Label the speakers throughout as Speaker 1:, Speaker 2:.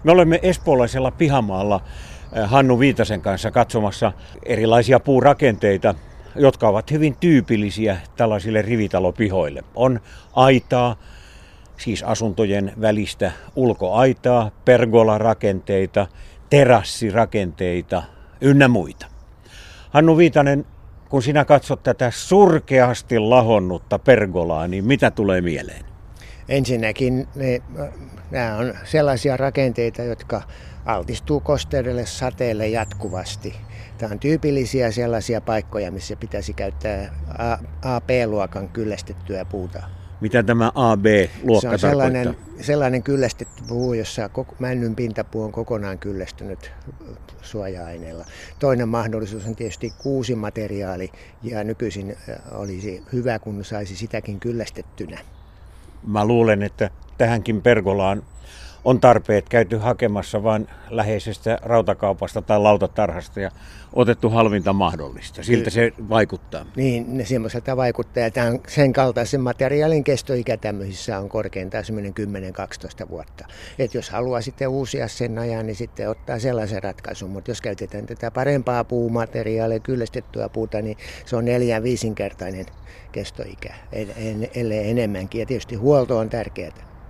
Speaker 1: Me olemme espoolaisella pihamaalla Hannu Viitasen kanssa katsomassa erilaisia puurakenteita, jotka ovat hyvin tyypillisiä tällaisille rivitalopihoille. On aitaa, siis asuntojen välistä ulkoaitaa, pergolarakenteita, terassirakenteita ynnä muita. Hannu Viitanen, kun sinä katsot tätä surkeasti lahonnutta pergolaa, niin mitä tulee mieleen?
Speaker 2: Ensinnäkin nämä on sellaisia rakenteita, jotka altistuu kosteudelle, sateelle jatkuvasti. Tämä on tyypillisiä sellaisia paikkoja, missä pitäisi käyttää AB-luokan kyllästettyä puuta.
Speaker 1: Mitä tämä AB-luokka
Speaker 2: se on
Speaker 1: tarkoittaa?
Speaker 2: sellainen kyllästetty puu, jossa männyn pintapuu on kokonaan kyllästynyt suoja-aineella. Toinen mahdollisuus on tietysti kuusimateriaali, ja nykyisin olisi hyvä, kun saisi sitäkin kyllästettynä.
Speaker 1: Mä luulen, että tähänkin pergolaan on tarpeet käyty hakemassa vain läheisestä rautakaupasta tai lautatarhasta ja otettu halvinta mahdollista. Siltä se vaikuttaa.
Speaker 2: Niin, ne semmoiselta vaikuttaa. Tämän, sen kaltaisen materiaalin kestoikä tämmöisissä on korkeintaan 10-12 vuotta. Et jos haluaa sitten uusia sen ajan, niin sitten ottaa sellaisen ratkaisun. Mutta jos käytetään tätä parempaa puumateriaalia, kyllästettyä puuta, niin se on 4-5-kertainen kestoikä, ellei enemmänkin. Ja tietysti huolto on tärkeää.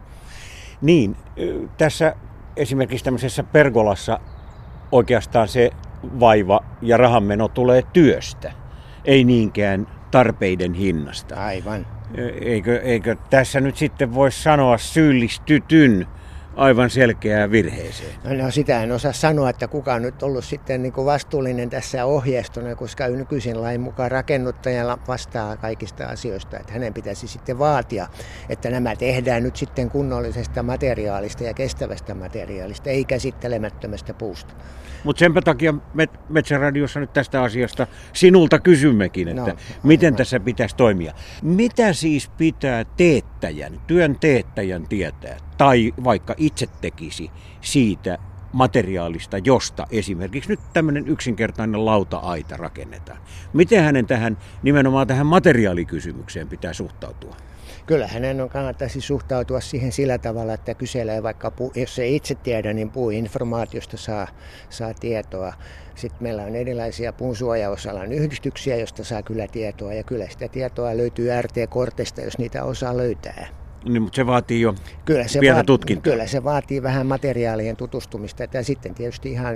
Speaker 1: Niin, tässä esimerkiksi tämmöisessä pergolassa oikeastaan se vaiva ja rahanmeno tulee työstä, ei niinkään tarpeiden hinnasta.
Speaker 2: Aivan.
Speaker 1: Eikö tässä nyt sitten voisi sanoa syyllistytyn aivan selkeään virheeseen?
Speaker 2: No sitä en osaa sanoa, että kuka on nyt ollut sitten niin kuin vastuullinen tässä ohjeistona, koska nykyisen lain mukaan rakennuttajalla vastaa kaikista asioista, että hänen pitäisi sitten vaatia, että nämä tehdään nyt sitten kunnollisesta materiaalista ja kestävästä materiaalista, ei käsittelemättömästä puusta.
Speaker 1: Mutta senpä takia Metsäradiossa nyt tästä asiasta sinulta kysymmekin, että miten tässä pitäisi toimia. Mitä siis pitää työn teettäjän tietää, tai vaikka itse tekisi siitä materiaalista, josta esimerkiksi nyt tämmöinen yksinkertainen lauta-aita rakennetaan? Miten hänen nimenomaan tähän materiaalikysymykseen pitää suhtautua?
Speaker 2: Kyllä hänen kannattaisi suhtautua siihen sillä tavalla, että kyselee vaikka, jos ei itse tiedä, niin puuinformaatiosta saa tietoa. Sitten meillä on erilaisia puun suojausalan yhdistyksiä, joista saa kyllä tietoa, ja kyllä sitä tietoa löytyy RT-korteista, jos niitä osaa löytää.
Speaker 1: Niin, mutta se vaatii jo pientä tutkintaa.
Speaker 2: Kyllä se vaatii vähän materiaalien tutustumista, ja sitten tietysti ihan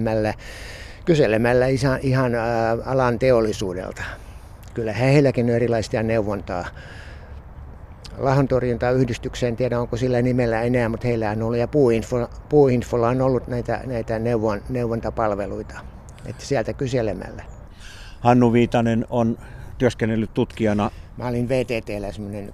Speaker 2: kyselemällä ihan alan teollisuudelta. Kyllä heilläkin on erilaista neuvontaa. Lahontorjuntayhdistykseen, en tiedä onko sillä nimellä enää, mutta heillä on ollut, ja Puuinfolla on ollut näitä neuvontapalveluita, että sieltä kyselemällä.
Speaker 1: Hannu Viitanen on työskennellyt tutkijana.
Speaker 2: Mä olin VTT:llä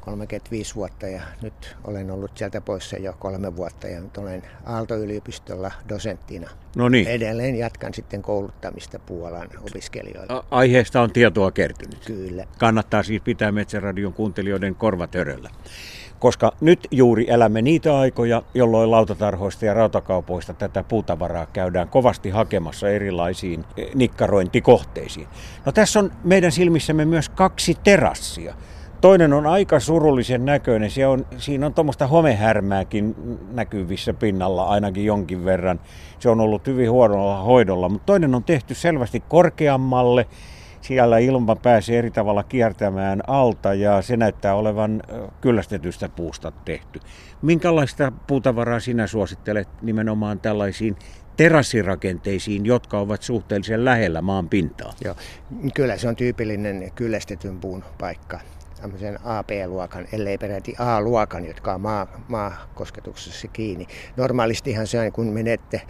Speaker 2: 35 vuotta ja nyt olen ollut sieltä poissa jo 3 vuotta ja nyt olen Aalto-yliopistolla dosenttina.
Speaker 1: No niin.
Speaker 2: Edelleen jatkan sitten kouluttamista puualan opiskelijoille.
Speaker 1: Aiheesta on tietoa kertynyt.
Speaker 2: Kyllä.
Speaker 1: Kannattaa siis pitää Metsäradion kuuntelijoiden korvat höröllä. Koska nyt juuri elämme niitä aikoja, jolloin lautatarhoista ja rautakaupoista tätä puutavaraa käydään kovasti hakemassa erilaisiin nikkarointikohteisiin. No tässä on meidän silmissämme myös 2 terassia. Toinen on aika surullisen näköinen. Siinä on tuommoista homehärmääkin näkyvissä pinnalla ainakin jonkin verran. Se on ollut hyvin huonolla hoidolla, mutta toinen on tehty selvästi korkeammalle. Siellä ilma pääsee eri tavalla kiertämään alta ja se näyttää olevan kyllästetystä puusta tehty. Minkälaista puutavaraa sinä suosittelet nimenomaan tällaisiin terassirakenteisiin, jotka ovat suhteellisen lähellä maan pintaa?
Speaker 2: Joo, kyllä se on tyypillinen kyllästetyn puun paikka. Tämmöisen AB-luokan, ellei peräti A-luokan, jotka on maakosketuksessa kiinni. Normaalistihan se on, kun menette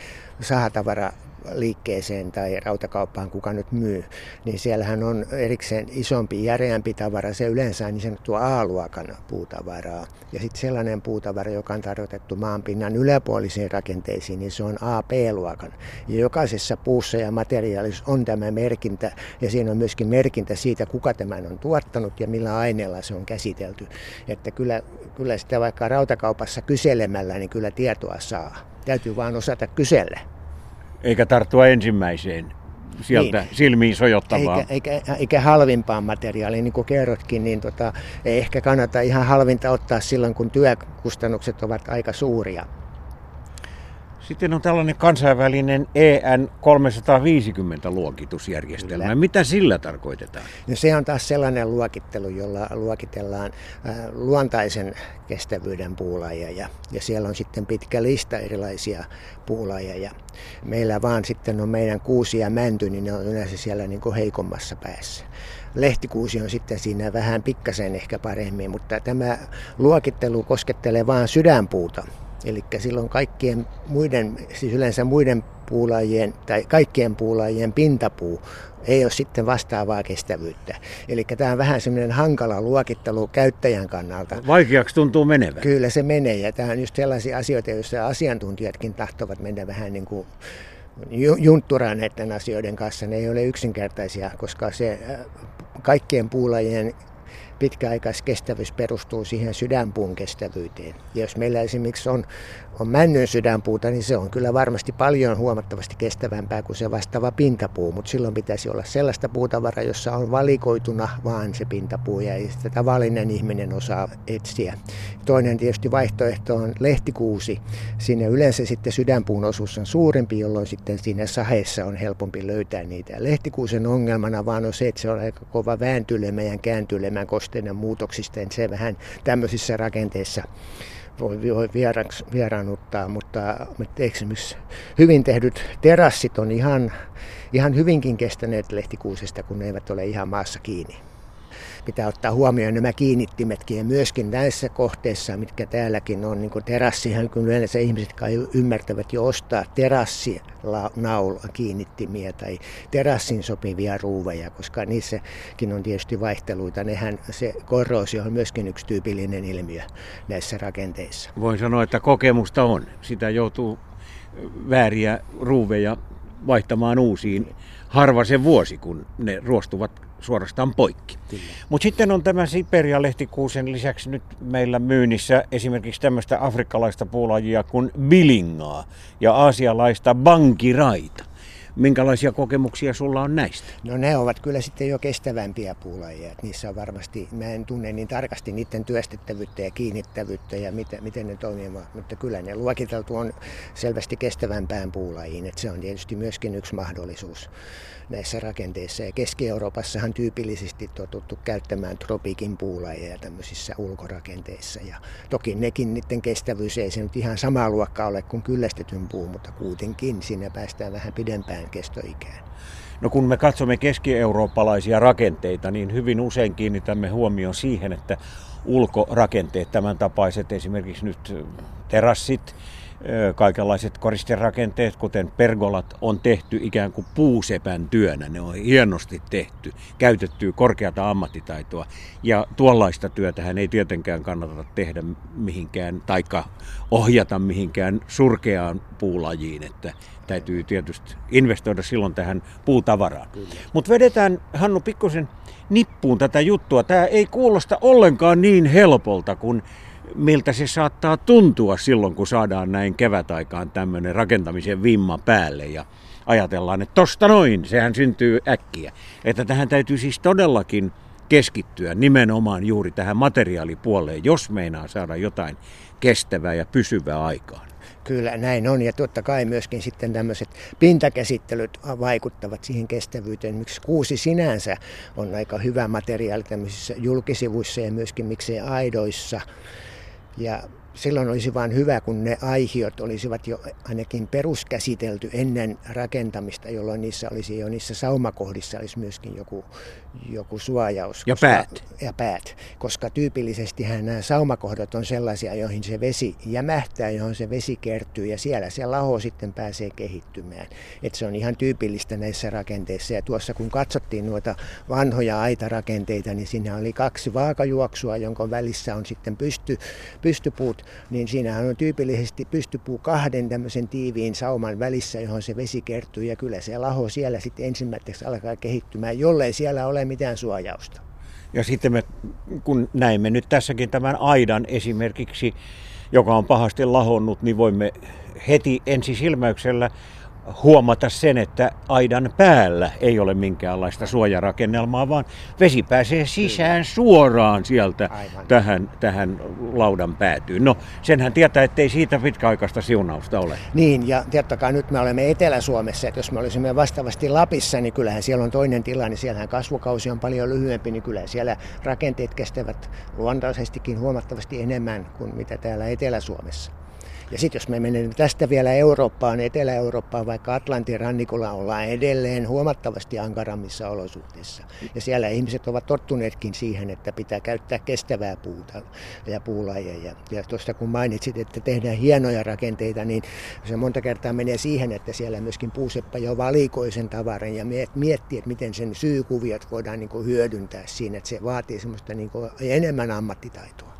Speaker 2: sahatavara-liikkeeseen tai rautakauppaan, kuka nyt myy, niin siellähän on erikseen isompi, järeämpi tavara. Se yleensä on niin sanottua A-luokan puutavaraa. Ja sitten sellainen puutavara, joka on tarkoitettu maanpinnan yläpuolisiin rakenteisiin, niin se on AB-luokan. Ja jokaisessa puussa ja materiaalissa on tämä merkintä, ja siinä on myöskin merkintä siitä, kuka tämän on tuottanut ja millä aineella se on käsitelty. Että kyllä sitä vaikka rautakaupassa kyselemällä, niin kyllä tietoa saa. Täytyy vaan osata kysellä.
Speaker 1: Eikä tarttua ensimmäiseen sieltä niin silmiin sojottavaa.
Speaker 2: Eikä halvimpaan materiaaliin, niin kuin kerrotkin, niin ei ehkä kannata ihan halvinta ottaa silloin, kun työkustannukset ovat aika suuria.
Speaker 1: Sitten on tällainen kansainvälinen EN 350-luokitusjärjestelmä. Kyllä. Mitä sillä tarkoitetaan?
Speaker 2: No se on taas sellainen luokittelu, jolla luokitellaan luontaisen kestävyyden puulajeja. Ja siellä on sitten pitkä lista erilaisia puulajeja. Meillä vaan sitten on meidän kuusi ja mänty, niin ne on yleensä siellä niin kuin heikommassa päässä. Lehtikuusi on sitten siinä vähän pikkasen ehkä paremmin, mutta tämä luokittelu koskettelee vain sydänpuuta. Eli silloin kaikkien muiden, siis yleensä muiden puulajien tai kaikkien puulajien pintapuu ei ole sitten vastaavaa kestävyyttä. Eli tämä on vähän semmoinen hankala luokittelu käyttäjän kannalta.
Speaker 1: Vaikeaksi tuntuu menevän.
Speaker 2: Kyllä se menee, ja tämä on just sellaisia asioita, joissa asiantuntijatkin tahtovat mennä vähän niin kuin juntturaan näiden asioiden kanssa. Ne ei ole yksinkertaisia, koska se kaikkien puulajien pitkäaikaiskestävyys perustuu siihen sydänpuun kestävyyteen. Ja jos meillä esimerkiksi on männyn sydänpuuta, niin se on kyllä varmasti paljon huomattavasti kestävämpää kuin se vastaava pintapuu, mutta silloin pitäisi olla sellaista puutavaraa, jossa on valikoituna vaan se pintapuu ja ei sitä tavallinen ihminen osaa etsiä. Toinen tietysti vaihtoehto on lehtikuusi. Siinä yleensä sitten sydänpuun osuus on suurempi, jolloin sitten siinä saheessa on helpompi löytää niitä. Lehtikkuusen ongelmana vaan on se, että se on aika kova vääntylemä ja kääntylemän kosteinen muutoksista, että se vähän tämmöisissä rakenteissa voi vieraannuttaa, mutta esimerkiksi hyvin tehdyt terassit on ihan hyvinkin kestäneet lehtikuusesta, kun ne eivät ole ihan maassa kiinni. Pitää ottaa huomioon nämä kiinnittimetkin ja myöskin näissä kohteissa, mitkä täälläkin on, niin kuin terassihan, kun yleensä ihmiset kai ymmärtävät jo ostaa terassinaula kiinnittimiä tai terassin sopivia ruuveja, koska niissäkin on tietysti vaihteluita. Se korroosio on myöskin yksi tyypillinen ilmiö näissä rakenteissa.
Speaker 1: Voin sanoa, että kokemusta on. Sitä joutuu vääriä ruuveja vaihtamaan uusiin harva se vuosi, kun ne ruostuvat suorastaan poikki. Mutta sitten on tämä Siperia-lehtikuusen lisäksi nyt meillä myynnissä esimerkiksi tämmöistä afrikkalaista puulajia kuin bilingaa ja aasialaista bankiraita. Minkälaisia kokemuksia sulla on näistä?
Speaker 2: No ne ovat kyllä sitten jo kestävämpiä puulajia. Niissä on varmasti, mä en tunne niin tarkasti niiden työstettävyyttä ja kiinnittävyyttä ja miten ne toimivat, mutta kyllä ne luokiteltu on selvästi kestävämpään puulajiin. Et se on tietysti myöskin yksi mahdollisuus näissä rakenteissa. Ja Keski-Euroopassahan tyypillisesti totuttu käyttämään tropiikin puulajia tämmöisissä ulkorakenteissa. Ja toki niiden kestävyys ei se nyt ihan samaa luokkaa ole kuin kyllästetyn puu, mutta kuitenkin siinä päästään vähän pidempään kestoikään.
Speaker 1: No kun me katsomme keski-eurooppalaisia rakenteita, niin hyvin usein kiinnitämme huomioon siihen, että ulkorakenteet, tämän tapaiset esimerkiksi nyt terassit, kaikenlaiset koristerakenteet, kuten pergolat, on tehty ikään kuin puusepän työnä. Ne on hienosti tehty, käytetty korkeata ammattitaitoa. Ja tuollaista työtähän ei tietenkään kannata tehdä mihinkään, taikka ohjata mihinkään surkeaan puulajiin, että täytyy tietysti investoida silloin tähän puutavaraan. Mutta vedetään, Hannu, pikkusen nippuun tätä juttua. Tämä ei kuulosta ollenkaan niin helpolta kuin miltä se saattaa tuntua silloin, kun saadaan näin kevätaikaan tämmöinen rakentamisen vimma päälle ja ajatellaan, että tosta noin, sehän syntyy äkkiä. Että tähän täytyy siis todellakin keskittyä nimenomaan juuri tähän materiaalipuoleen, jos meinaa saada jotain kestävää ja pysyvää aikaan.
Speaker 2: Kyllä näin on, ja totta kai myöskin sitten tämmöiset pintakäsittelyt vaikuttavat siihen kestävyyteen. Miksi kuusi sinänsä on aika hyvä materiaali tämmöisissä julkisivuissa ja myöskin miksei aidoissa. Ja silloin olisi vain hyvä, kun ne aihiot olisivat jo ainakin peruskäsitelty ennen rakentamista, jolloin niissä saumakohdissa olisi myöskin joku suojaus. Ja päät. Koska tyypillisestihän nämä saumakohdat on sellaisia, joihin se vesi jämähtää, johon se vesi kertyy ja siellä se laho sitten pääsee kehittymään. Et se on ihan tyypillistä näissä rakenteissa. Ja tuossa kun katsottiin noita vanhoja aitarakenteita, niin siinä oli 2 vaakajuoksua, jonka välissä on sitten pystypuut. Niin siinähän on tyypillisesti pystypuu 2 tämmöisen tiiviin sauman välissä, johon se vesi kertyy, ja kyllä se laho siellä sitten ensimmäiseksi alkaa kehittymään, jollei siellä ole mitään suojausta.
Speaker 1: Ja sitten me, kun näimme nyt tässäkin tämän aidan esimerkiksi, joka on pahasti lahonnut, niin voimme heti ensisilmäyksellä huomata sen, että aidan päällä ei ole minkäänlaista suojarakennelmaa, vaan vesi pääsee sisään suoraan sieltä tähän laudan päätyyn. No, senhän tietää, ettei siitä pitkäaikaista siunausta ole.
Speaker 2: Niin, ja tiettäkään nyt me olemme Etelä-Suomessa, että jos me olisimme vastaavasti Lapissa, niin kyllähän siellä on toinen tilanne, siellähän kasvukausi on paljon lyhyempi, niin kyllä siellä rakenteet kestävät luontaisestikin huomattavasti enemmän kuin mitä täällä Etelä-Suomessa. Ja sitten jos me menemme tästä vielä Eurooppaan, Etelä-Eurooppaan, vaikka Atlantin rannikolla ollaan edelleen huomattavasti ankarammissa olosuhteissa. Ja siellä ihmiset ovat tottuneetkin siihen, että pitää käyttää kestävää puuta ja puulajeja. Ja tuosta kun mainitsit, että tehdään hienoja rakenteita, niin se monta kertaa menee siihen, että siellä myöskin puuseppä jo valikoi sen tavaran ja miettii, että miten sen syykuviot voidaan niin kuin hyödyntää siinä, että se vaatii semmoista niin kuin enemmän ammattitaitoa.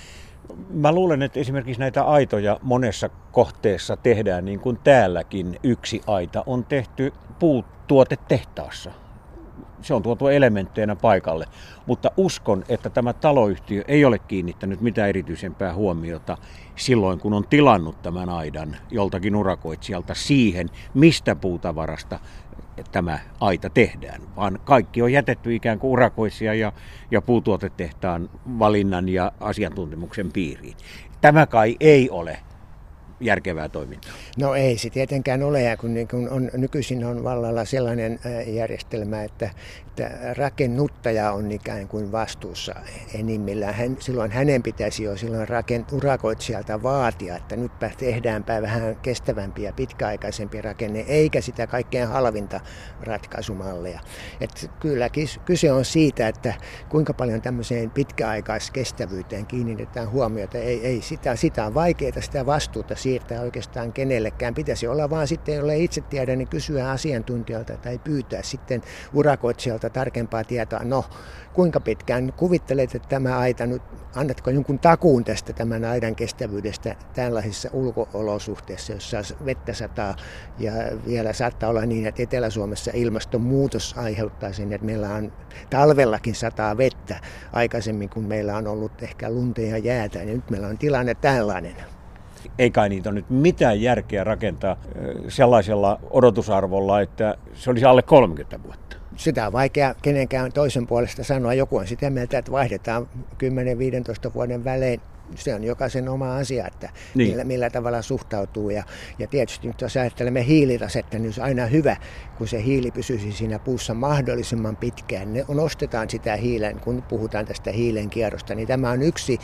Speaker 1: Mä luulen, että esimerkiksi näitä aitoja monessa kohteessa tehdään niin kuin täälläkin. Yksi aita on tehty puutuotetehtaassa. Se on tuotu elementteinä paikalle. Mutta uskon, että tämä taloyhtiö ei ole kiinnittänyt mitään erityisempää huomiota silloin, kun on tilannut tämän aidan joltakin urakoitsijalta siihen, mistä puutavarasta tämä aita tehdään, vaan kaikki on jätetty ikään kuin urakoitsija ja puutuotetehtaan valinnan ja asiantuntemuksen piiriin. Tämä kai ei ole järkevää toimintaa.
Speaker 2: No ei se tietenkään ole, ja kun nykyisin on vallalla sellainen järjestelmä, että rakennuttaja on ikään kuin vastuussa enimmillään. Silloin hänen pitäisi jo silloin urakoitsijalta vaatia, että nytpä tehdäänpä vähän kestävämpi ja pitkäaikaisempi rakenne, eikä sitä kaikkein halvinta ratkaisumallia. Et kyllä kyse on siitä, että kuinka paljon tämmöiseen pitkäaikaiskestävyyteen kiinnitetään huomiota. Ei sitä on vaikeaa sitä vastuuta siirtää oikeastaan kenellekään. Pitäisi olla vaan sitten, jolle itse tiedä, niin kysyä asiantuntijalta tai pyytää sitten urakoitsijalta tarkempaa tietoa. No, kuinka pitkään kuvittelet, että tämä aita nyt, annatko jonkun takuun tästä tämän aidan kestävyydestä tällaisissa ulko-olosuhteissa, jossa vettä sataa ja vielä saattaa olla niin, että Etelä-Suomessa ilmastonmuutos aiheuttaa sen, että meillä on talvellakin sataa vettä aikaisemmin, kun meillä on ollut ehkä lunta ja jäätä, ja nyt meillä on tilanne tällainen.
Speaker 1: Ei kai niitä ole nyt mitään järkeä rakentaa sellaisella odotusarvolla, että se olisi alle 30 vuotta.
Speaker 2: Sitä on vaikea kenenkään toisen puolesta sanoa. Joku on sitä mieltä, että vaihdetaan 10-15 vuoden välein. Se on jokaisen oma asia, että millä tavalla suhtautuu. Ja tietysti nyt jos ajattelemme hiilitasetta, niin olisi aina hyvä, kun se hiili pysyisi siinä puussa mahdollisimman pitkään. Ne nostetaan sitä hiilen, kun puhutaan tästä hiilen kierrosta, niin tämä on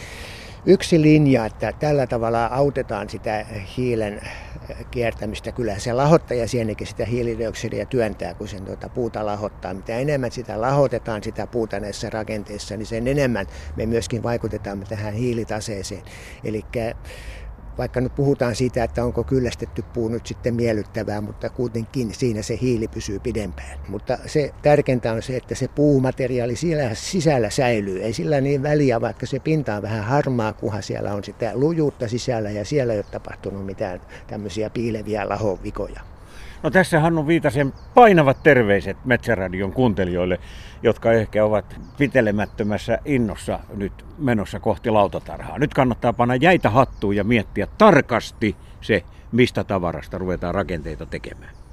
Speaker 2: yksi linja, että tällä tavalla autetaan sitä hiilen kiertämistä. Kyllä se lahottaja sienikin sitä hiilidioksidia työntää, kun sen puuta lahottaa. Mitä enemmän sitä lahotetaan sitä puuta näissä rakenteissa, niin sen enemmän me myöskin vaikutetaan tähän hiilitaseeseen. Eli vaikka nyt puhutaan siitä, että onko kyllästetty puu nyt sitten miellyttävää, mutta kuitenkin siinä se hiili pysyy pidempään. Mutta se tärkeintä on se, että se puumateriaali siellä sisällä säilyy. Ei sillä niin väliä, vaikka se pinta on vähän harmaa, kunhan siellä on sitä lujuutta sisällä ja siellä ei ole tapahtunut mitään tämmöisiä piileviä lahovikoja.
Speaker 1: No tässä Hannu Viitasen painavat terveiset Metsäradion kuuntelijoille, jotka ehkä ovat pitelemättömässä innossa nyt menossa kohti lautatarhaa. Nyt kannattaa panna jäitä hattuun ja miettiä tarkasti se, mistä tavarasta ruvetaan rakenteita tekemään.